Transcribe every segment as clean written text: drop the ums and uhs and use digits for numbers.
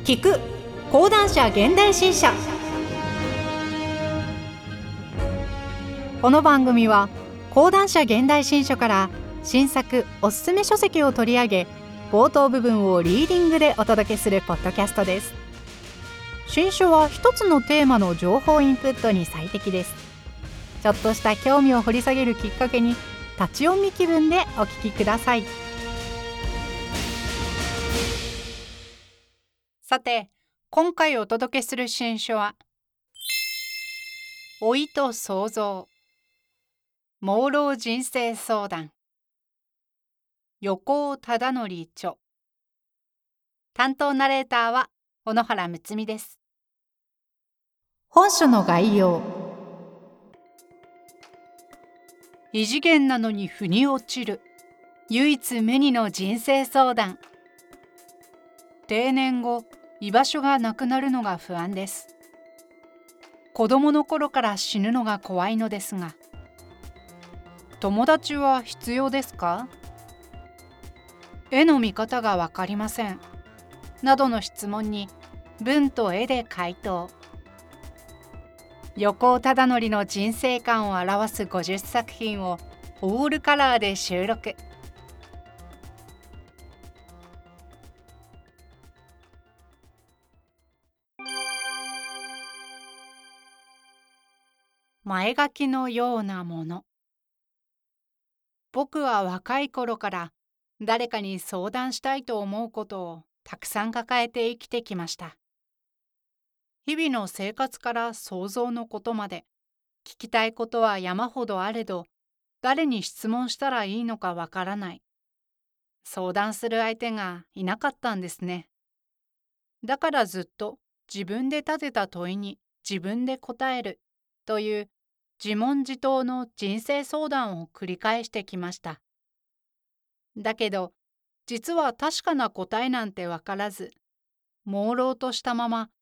聞く講談社現代新社。この番組は講談社現代新書から新作おすすめ書籍を取り上げ、冒頭部分をリーディングでお届けするポッドキャストです。新書は一つのテーマの情報インプットに最適です。ちょっとした興味を掘り下げるきっかけに、立ち読み気分でお聞きください。さて、今回お届けする新書は老いと創造、盲老人生相談、横尾忠則著。担当ナレーターは小野原睦美です。本書の概要。異次元なのに腑に落ちる唯一無二の人生相談。定年後、居場所がなくなるのが不安です。子供の頃から死ぬのが怖いのですが。友達は必要ですか？絵の見方がわかりません。などの質問に文と絵で回答。横尾忠則の人生観を表す50作品をオールカラーで収録。前書きのようなもの。僕は若い頃から誰かに相談したいと思うことをたくさん抱えて生きてきました。日々の生活から想像のことまで、聞きたいことは山ほどあれど、誰に質問したらいいのかわからない。相談する相手がいなかったんですね。だからずっと自分で立てた問いに自分で答えるという自問自答の人生相談を繰り返してきました。だけど、実は確かな答えなんてわからず、朦朧としたまま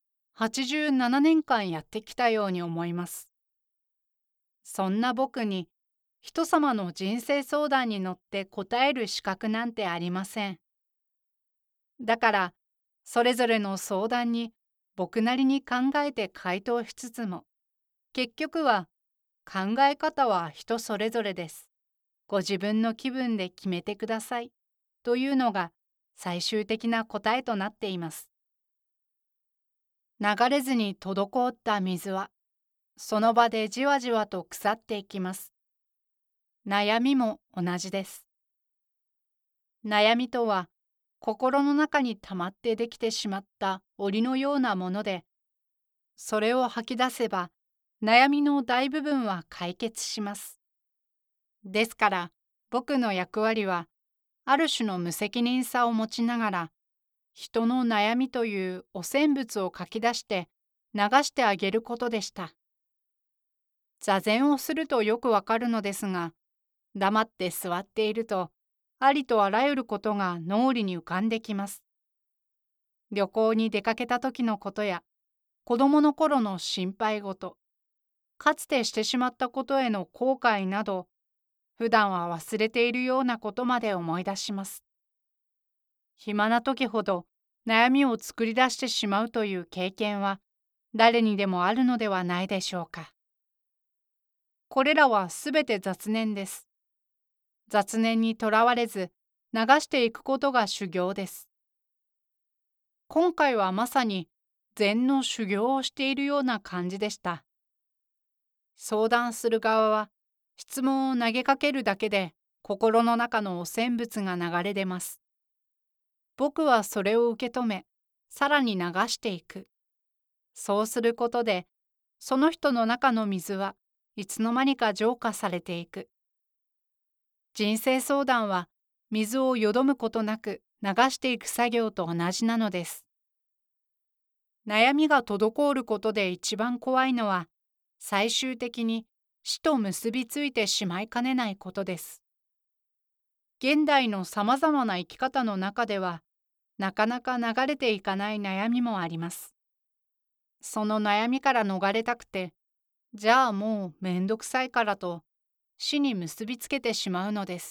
87年間やってきたように思います。そんな僕に人様の人生相談に乗って答える資格なんてありません。だから、それぞれの相談に僕なりに考えて回答しつつも、結局は考え方は人それぞれです。ご自分の気分で決めてくださいというのが最終的な答えとなっています。流れずに滞った水はその場でじわじわと腐っていきます。悩みも同じです。悩みとは心の中に溜まってできてしまった檻のようなもので、それを吐き出せば悩みの大部分は解決します。ですから僕の役割はある種の無責任さを持ちながら、人の悩みという汚染物を書き出して流してあげることでした。座禅をするとよくわかるのですが、黙って座っているとありとあらゆることが脳裏に浮かんできます。旅行に出かけた時のことや、子供の頃の心配事、かつてしてしまったことへの後悔など、普段は忘れているようなことまで思い出します。暇な時ほど悩みを作り出してしまうという経験は誰にでもあるのではないでしょうか。これらはすべて雑念です。雑念にとらわれず流していくことが修行です。今回はまさに禅の修行をしているような感じでした。相談する側は質問を投げかけるだけで心の中の汚染物が流れ出ます。僕はそれを受け止め、さらに流していく。そうすることで、その人の中の水はいつの間にか浄化されていく。人生相談は水をよどむことなく流していく作業と同じなのです。悩みが滞ることで一番怖いのは、最終的に死と結びついてしまいかねないことです。現代のさまざまな生き方の中では、なかなか流れていかない悩みもあります。その悩みから逃れたくて、じゃあもうめんどくさいからと死に結びつけてしまうのです。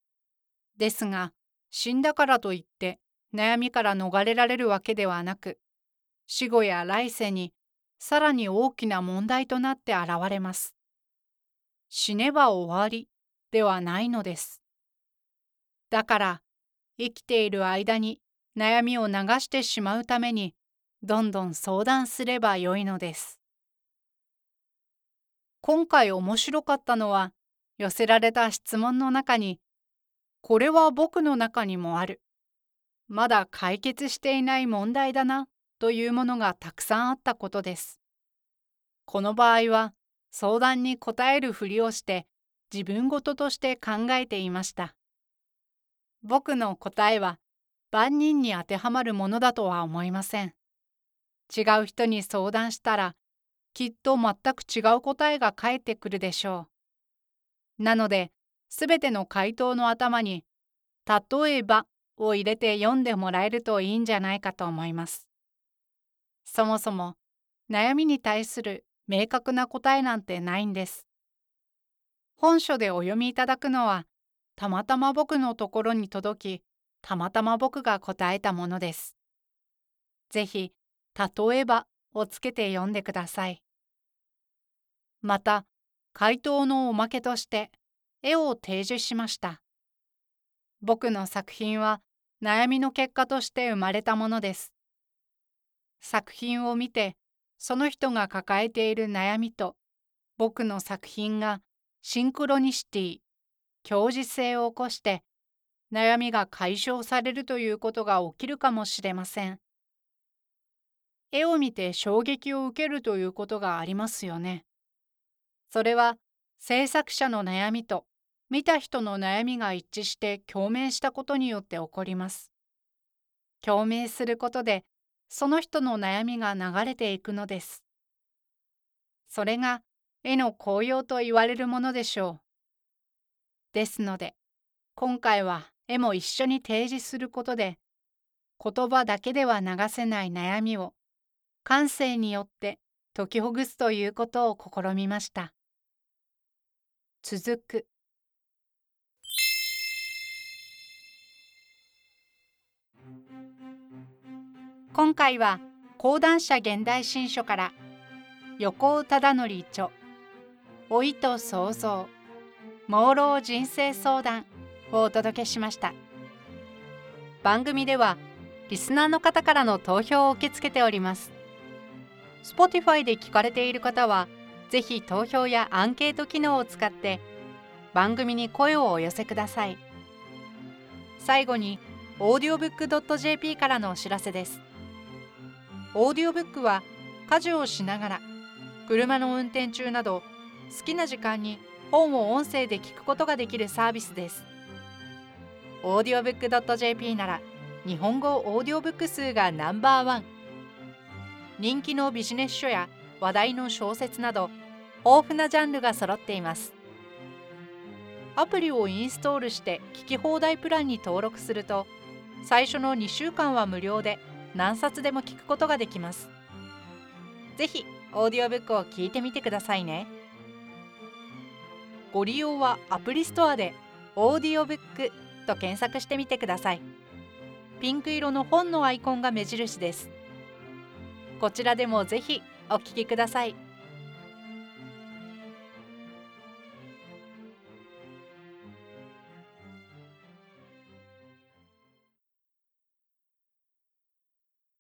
ですが、死んだからといって悩みから逃れられるわけではなく、 死後や来世にさらに大きな問題となって現れます。死ねば終わりではないのです。だから生きている間に悩みを流してしまうためにどんどん相談すればよいのです。今回面白かったのは、寄せられた質問の中に、これは僕の中にもある。まだ解決していない問題だなというものがたくさんあったことです。この場合は相談に答えるふりをして自分事として考えていました。僕の答えは万人に当てはまるものだとは思いません。違う人に相談したらきっと全く違う答えが返ってくるでしょう。なので、すべての回答の頭に例えばを入れて読んでもらえるといいんじゃないかと思います。そもそも悩みに対する明確な答えなんてないんです。本書でお読みいただくのは、たまたま僕のところに届き、たまたま僕が答えたものです。ぜひ、例えばをつけて読んでください。また、回答のおまけとして絵を提示しました。僕の作品は悩みの結果として生まれたものです。作品を見て、その人が抱えている悩みと僕の作品がシンクロニシティ、共時性を起こして悩みが解消されるということが起きるかもしれません。絵を見て衝撃を受けるということがありますよね。それは制作者の悩みと見た人の悩みが一致して共鳴したことによって起こります。共鳴することでその人の悩みが流れていくのです。それが絵の効用と言われるものでしょう。ですので、今回は絵も一緒に提示することで、言葉だけでは流せない悩みを感性によって解きほぐすということを試みました。続く。今回は講談社現代新書から横尾忠則著老いと創造朦朧人生相談をお届けしました。番組ではリスナーの方からの投票を受け付けております。Spotify で聞かれている方はぜひ投票やアンケート機能を使って番組に声をお寄せください。最後に audiobook.jp からのお知らせです。オーディオブックは家事をしながら、車の運転中など好きな時間に本を音声で聞くことができるサービスです。audiobook.jp なら日本語オーディオブック数がナンバーワン。人気のビジネス書や話題の小説など豊富なジャンルが揃っています。アプリをインストールして聞き放題プランに登録すると、最初の2週間は無料で何冊でも聞くことができます。ぜひオーディオブックを聞いてみてくださいね。ご利用はアプリストアでオーディオブックと検索してみてください。ピンク色の本のアイコンが目印です。こちらでもぜひお聞きください。